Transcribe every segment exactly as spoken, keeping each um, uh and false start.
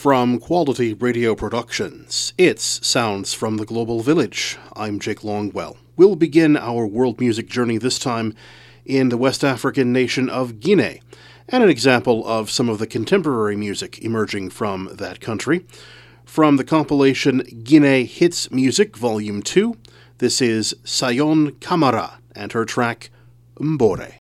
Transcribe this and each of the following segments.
From Quality Radio Productions, it's Sounds from the Global Village. I'm Jake Longwell. We'll begin our world music journey this time in the West African nation of Guinea, and an example of some of the contemporary music emerging from that country. From the compilation Guinea Hits Music Volume two, this is Sayon Camara and her track Mbore.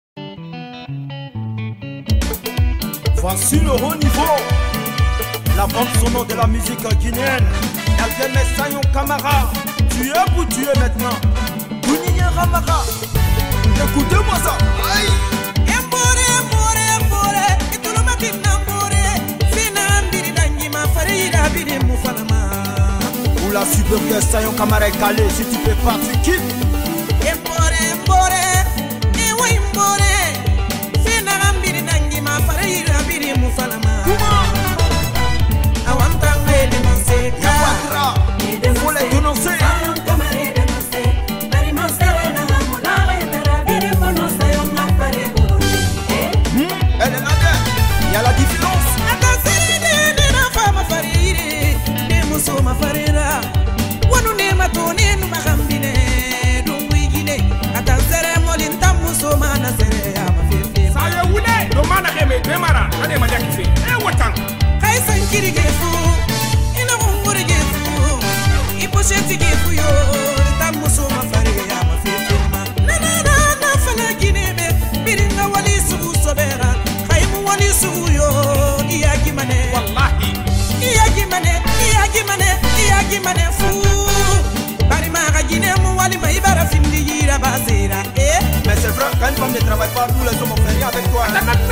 Voici le haut niveau, la bande sonore de la musique guinéenne. Elle vient de Sayon Camara. Tu es où tu es maintenant? Gouniya Ramara. Écoutez-moi ça. Aïe. Pour la super de Sayon Camara est calée. Si tu fais pas, tu quittes. Il faut les dénoncer. Elle est là, il y a la différence. Mais c'est vrai, quand une femme ne travaille pas, nous les hommes on fait rien avec toi.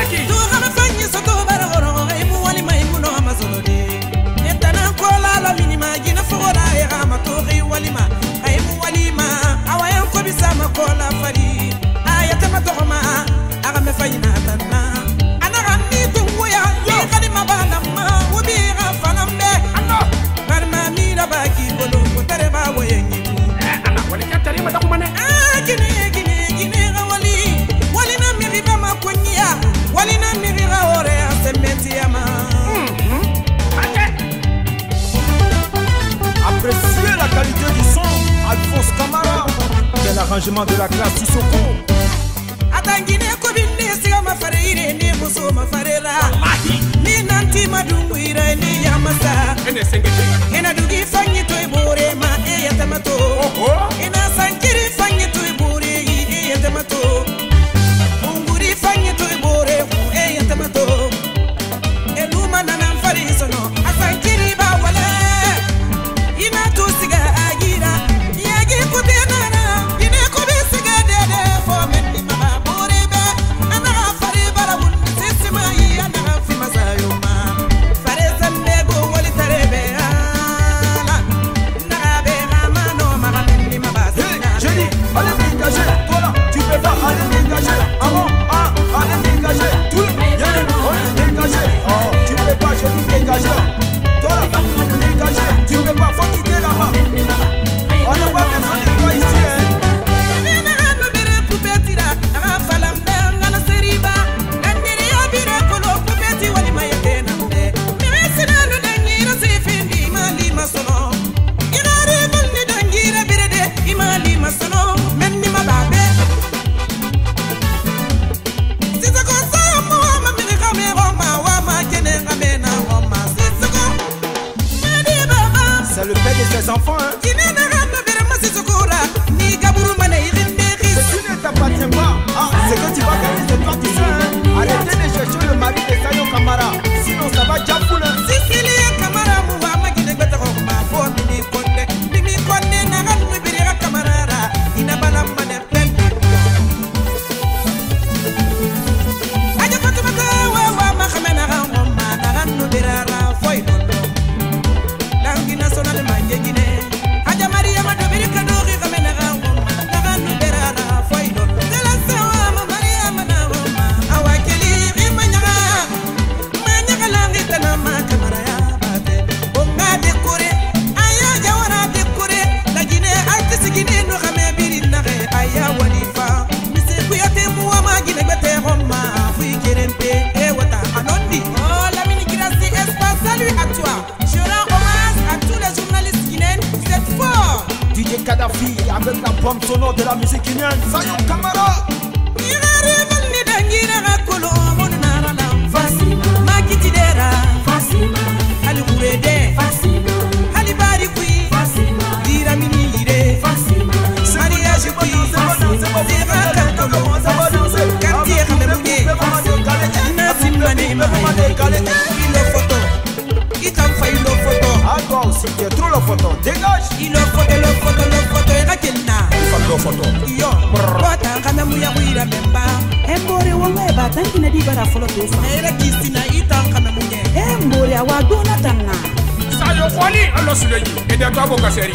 Appréciez la qualité du son, Alphonse Camara, de l'arrangement de la classe Sissoko. Atangine kobinde siga mafarire ni muso mafarera. Ni nanti madunguira ni yamasa. Ene sengete. Ena dugi fanyi to ibore ma e yatamato. Ena sankiri fanyi to ibore e yatamato. Unguri fanyi to ibore e yatamato. Eluma nana fariso no asankiri ba wala. Ina to siga agira. Yagi kutenana. Ine kobe siga dede for me. Les enfants, hein. Ce qui ne t'appartient pas, ah, c'est que tu vas gagner cette partie-là, hein. Arrêtez de chercher le mari de Sayon Camara, sinon ça va déjà fouler. National Guinea, Adamari Je rends hommage à tous les journalistes guinéens cette fois. D J Kadhafi avec la bombe sonore de la musique guinéenne. Sayon Kamara. Makitidera Fasima Ali Kurede Fasima Ali Barikui Fasima Dira Minire Fasima Maria Jukui Fasima Dira Kakolo Quartier Khamemouye Nassim Mané Il le photo Il t'en fait le photo. Ah toi aussi tu es trop le photo. Dégage. Il le photo le photo le photo Et Rakelna Il faut le photo. Yo Bota Khamemouya Wira Memba Embore wonga ba tanki na dibara folo tofa. Era Kistina Itan Khamemouye Embore awa dona tanna. Sayo kwali alo suleyi. Ede to abo kaseri.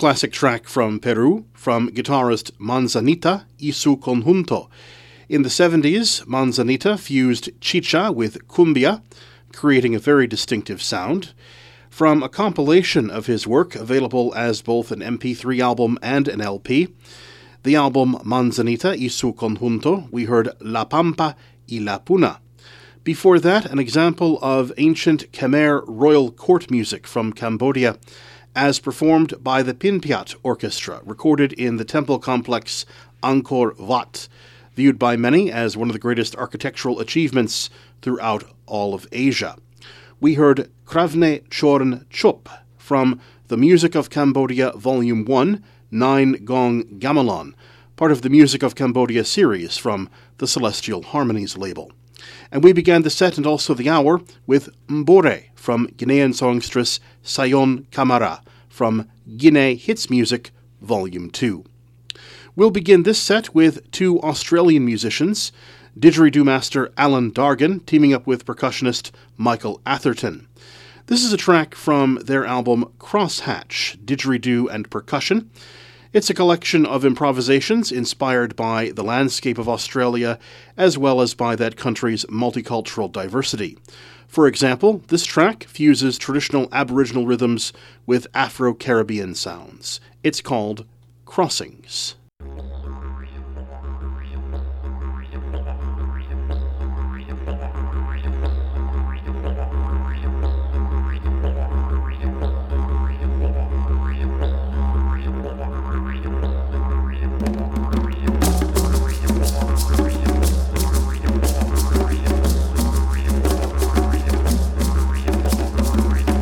classic track from Peru, from guitarist Manzanita y su Conjunto. In the seventies, Manzanita fused chicha with cumbia, creating a very distinctive sound. From a compilation of his work available as both an M P three album and an L P, the album Manzanita y su Conjunto, we heard La Pampa y la Puna. Before that, an example of ancient Khmer royal court music from Cambodia, as performed by the Pinpiat Orchestra, recorded in the temple complex Angkor Wat, viewed by many as one of the greatest architectural achievements throughout all of Asia. We heard Kravne Chorn Chup from The Music of Cambodia Volume one, Nine Gong Gamelan, part of the Music of Cambodia series from the Celestial Harmonies label. And we began the set and also the hour with Mbore from Guinean songstress Sayon Camara from Guinea Hits Music Volume two. We'll begin this set with two Australian musicians, didgeridoo master Alan Dargan teaming up with percussionist Michael Atherton. This is a track from their album Crosshatch, Didgeridoo and Percussion. It's a collection of improvisations inspired by the landscape of Australia as well as by that country's multicultural diversity. For example, this track fuses traditional Aboriginal rhythms with Afro-Caribbean sounds. It's called Crossings.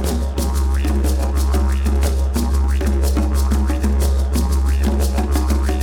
We'll be right back.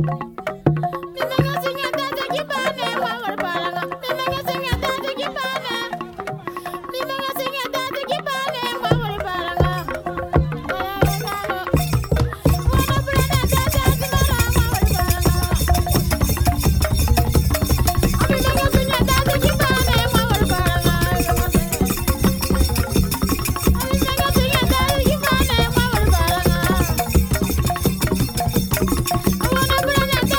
I wanna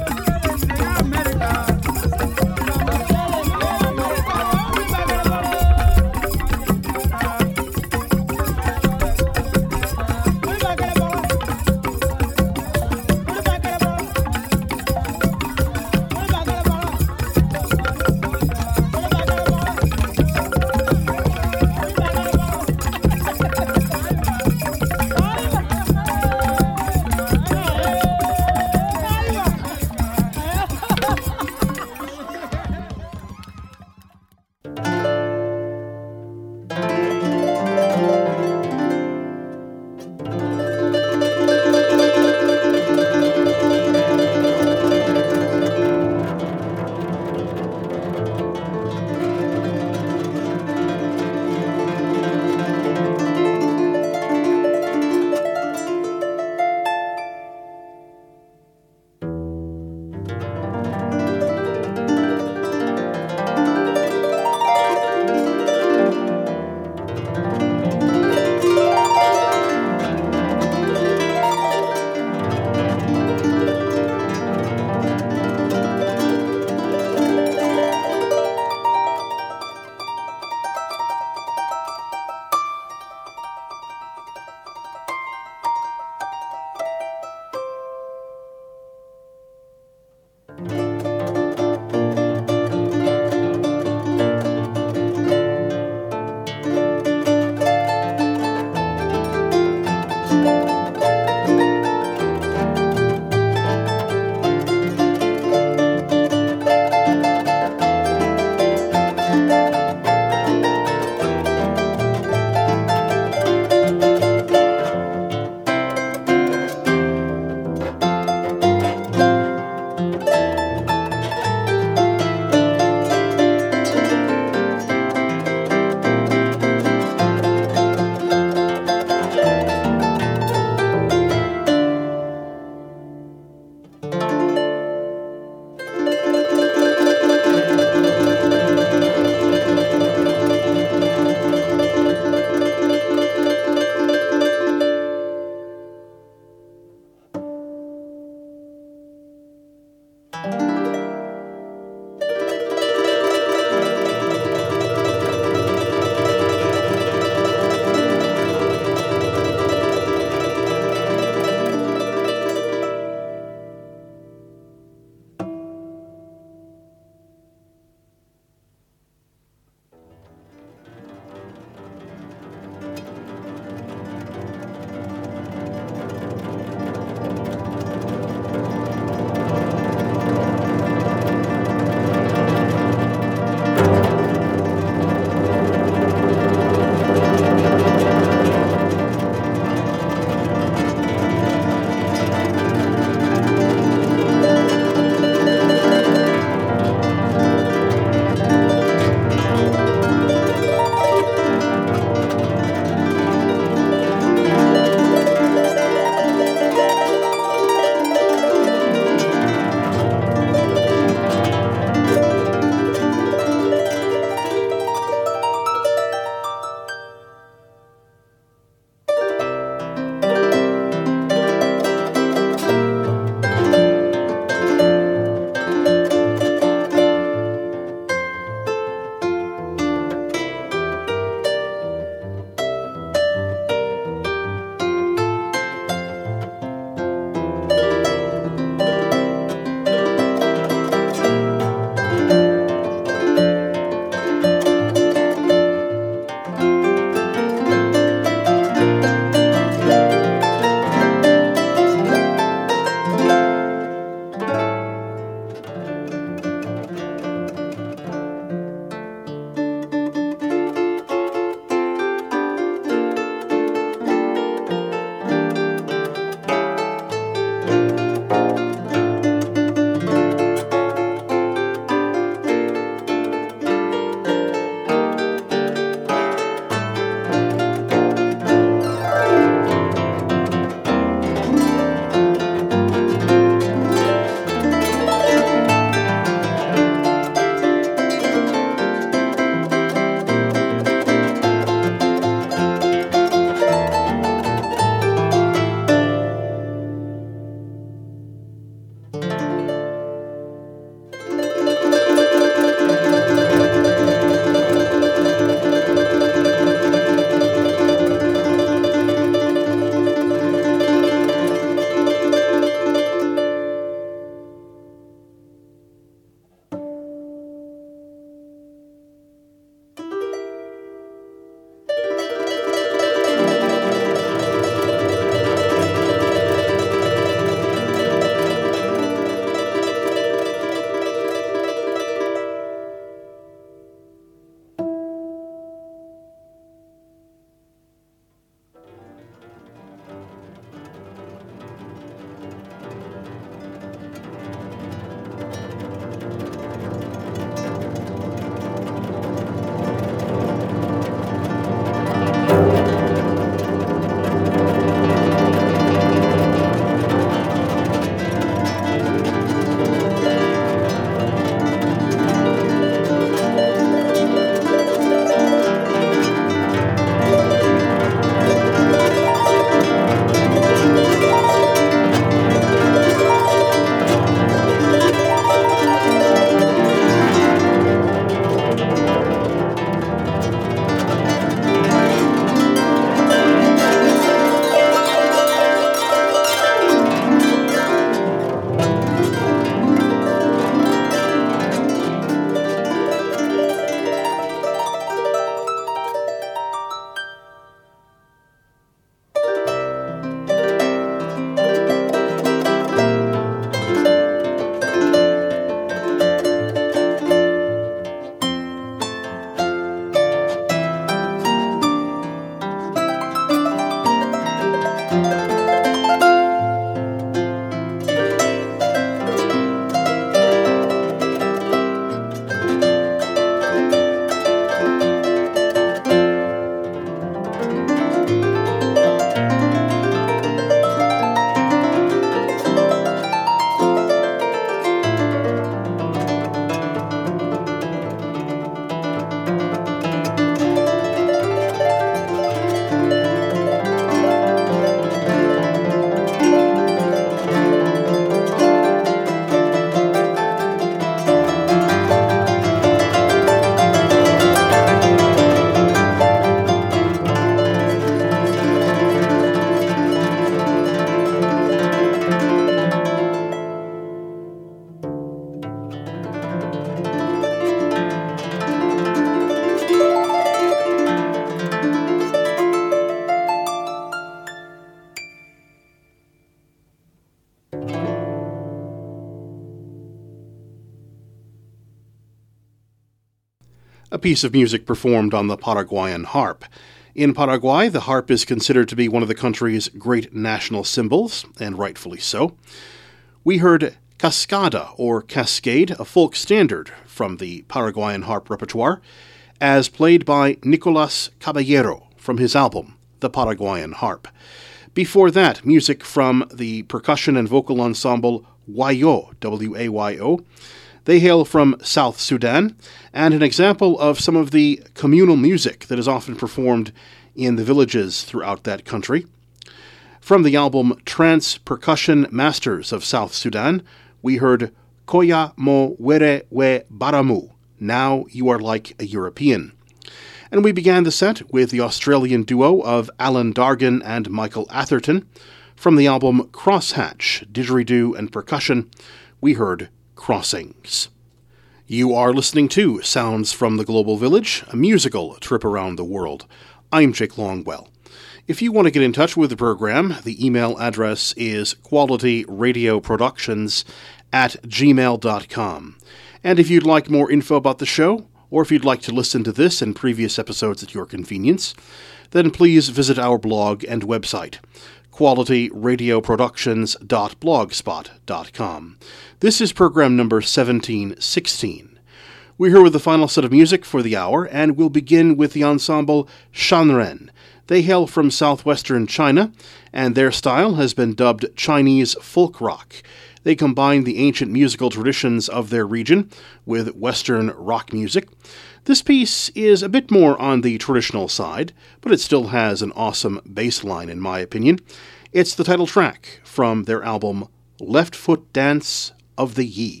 a piece of music performed on the Paraguayan harp. In Paraguay, the harp is considered to be one of the country's great national symbols, and rightfully so. We heard Cascada, or Cascade, a folk standard from the Paraguayan harp repertoire, as played by Nicolas Caballero from his album, The Paraguayan Harp. Before that, music from the percussion and vocal ensemble Wayo, W A Y O. They hail from South Sudan, and an example of some of the communal music that is often performed in the villages throughout that country. From the album Trance Percussion Masters of South Sudan, we heard Koya Mo Were We Baramu, Now You Are Like a European. And we began the set with the Australian duo of Alan Dargan and Michael Atherton. From the album Crosshatch, Didgeridoo and Percussion, we heard Crossings. You are listening to Sounds from the Global Village, a musical trip around the world. I'm Jake Longwell. If you want to get in touch with the program, the email address is qualityradioproductions at gmail dot com. And if you'd like more info about the show, or if you'd like to listen to this and previous episodes at your convenience, then please visit our blog and website, quality radio productions dot blogspot dot com. This is program number seventeen sixteen. We're here with the final set of music for the hour, and we'll begin with the ensemble Shanren. They hail from southwestern China, and their style has been dubbed Chinese folk rock. They combine the ancient musical traditions of their region with Western rock music. This piece is a bit more on the traditional side, but it still has an awesome bass line in my opinion. It's the title track from their album Left Foot Dance of the Yi.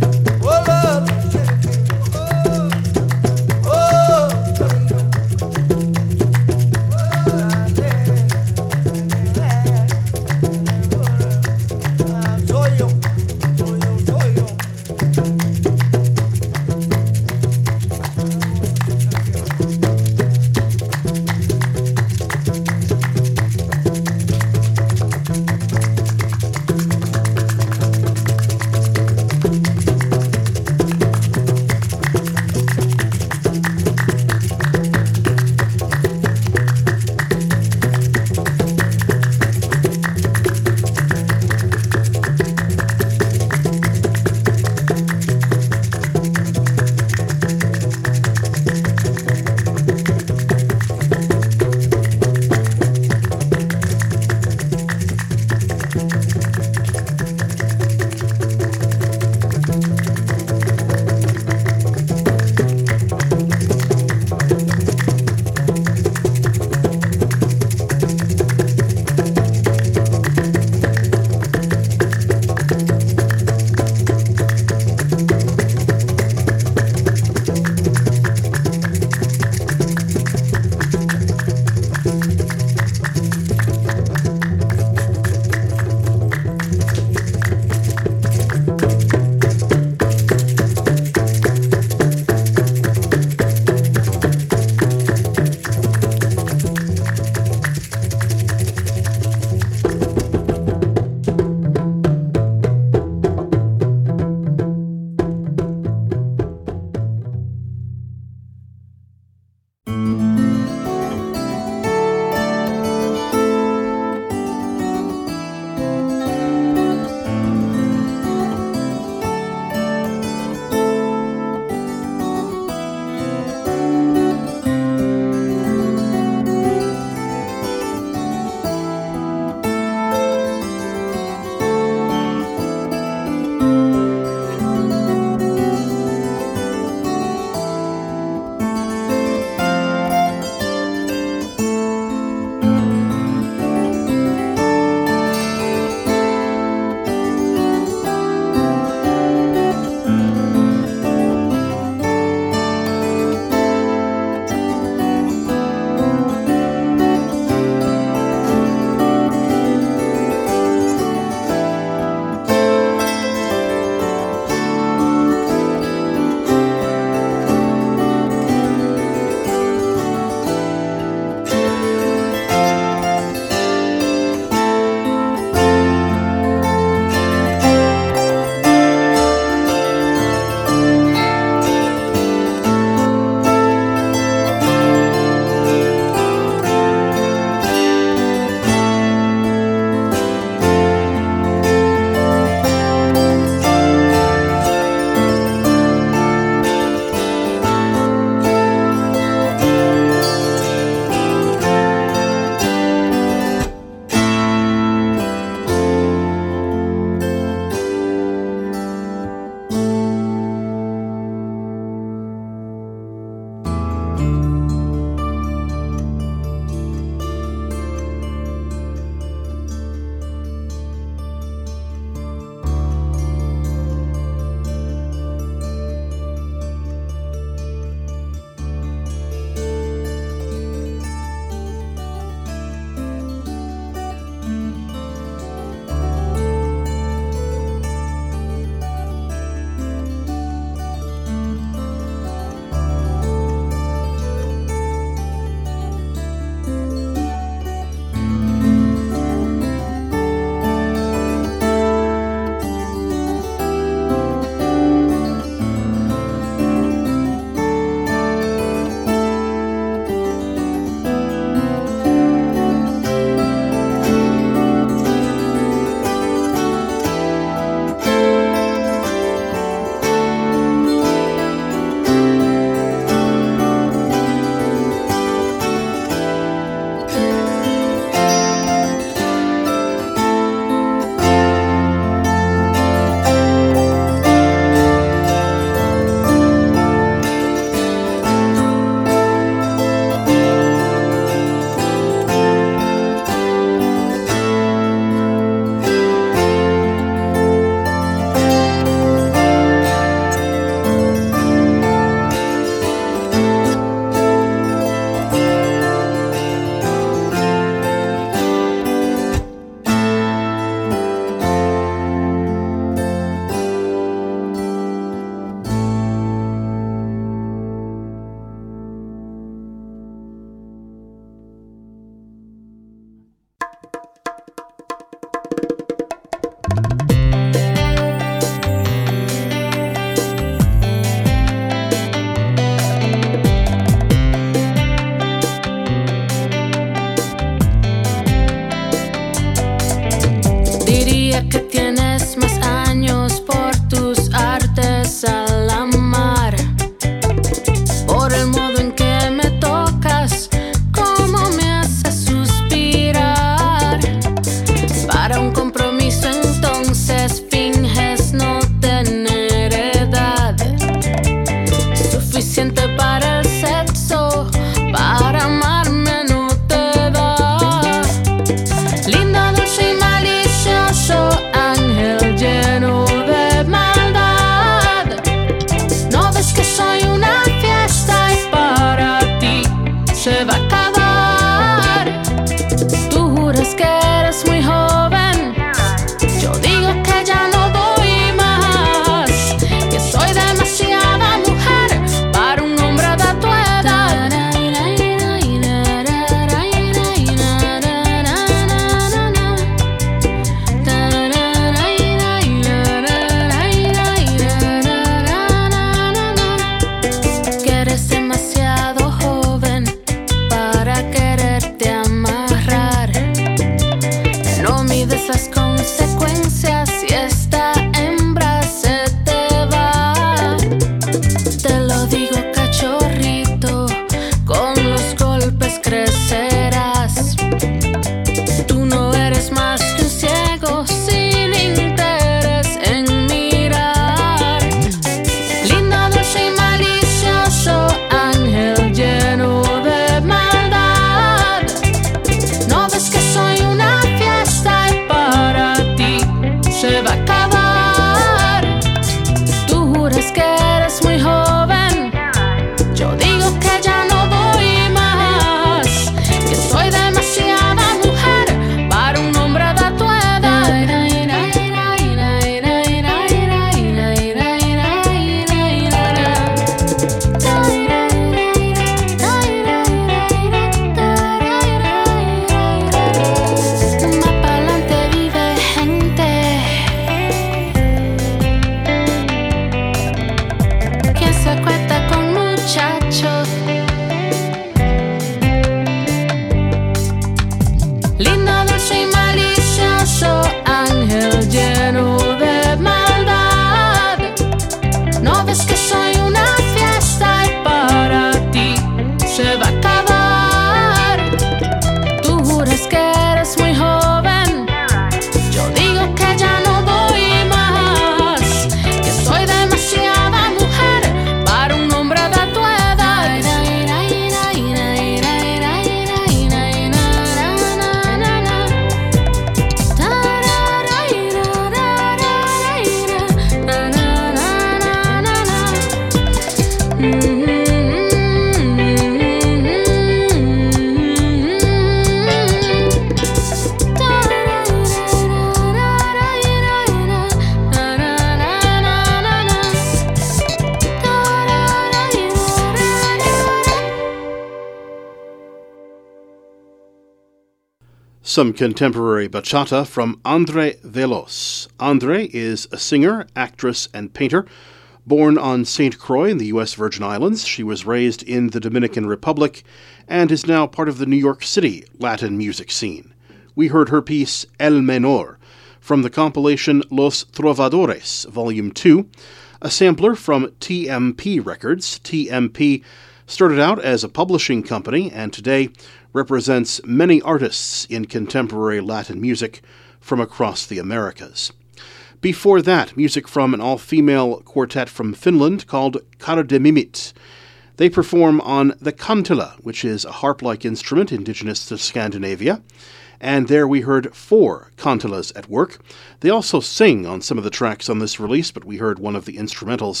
Some contemporary bachata from Andre Velos. Andre is a singer, actress, and painter. Born on Saint Croix in the U S Virgin Islands, she was raised in the Dominican Republic and is now part of the New York City Latin music scene. We heard her piece El Menor from the compilation Los Trovadores, Volume two, a sampler from T M P Records. T M P started out as a publishing company and today represents many artists in contemporary Latin music from across the Americas. Before that, music from an all-female quartet from Finland called Kardemimit. They perform on the kantila, which is a harp-like instrument indigenous to Scandinavia, and there we heard four kantilas at work. They also sing on some of the tracks on this release, but we heard one of the instrumentals,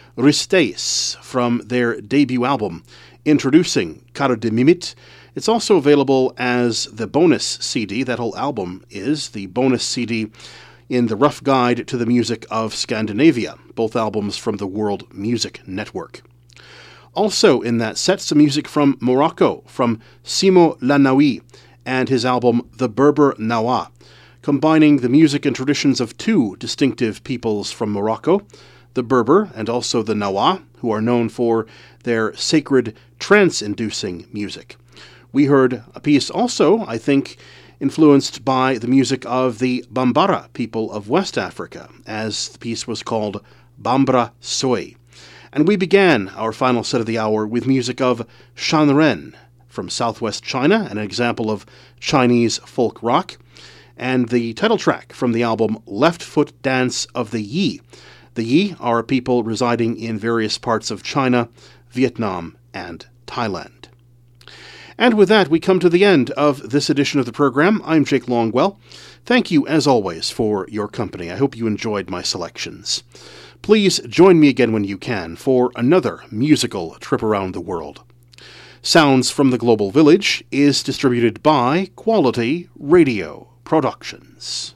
Risteis, from their debut album, introducing Kardemimit. It's also available as the bonus C D. That whole album is the bonus C D in the Rough Guide to the Music of Scandinavia, both albums from the World Music Network. Also in that set, some music from Morocco, from Simo Lanaoui, and his album The Berber Nawa, combining the music and traditions of two distinctive peoples from Morocco, the Berber and also the Nawa, who are known for their sacred trance-inducing music. We heard a piece also, I think, influenced by the music of the Bambara people of West Africa, as the piece was called Bambara Soy. And we began our final set of the hour with music of Shanren from southwest China, an example of Chinese folk rock, and the title track from the album Left Foot Dance of the Yi. The Yi are a people residing in various parts of China, Vietnam, and Thailand. And with that, we come to the end of this edition of the program. I'm Jake Longwell. Thank you, as always, for your company. I hope you enjoyed my selections. Please join me again when you can for another musical trip around the world. Sounds from the Global Village is distributed by Quality Radio Productions.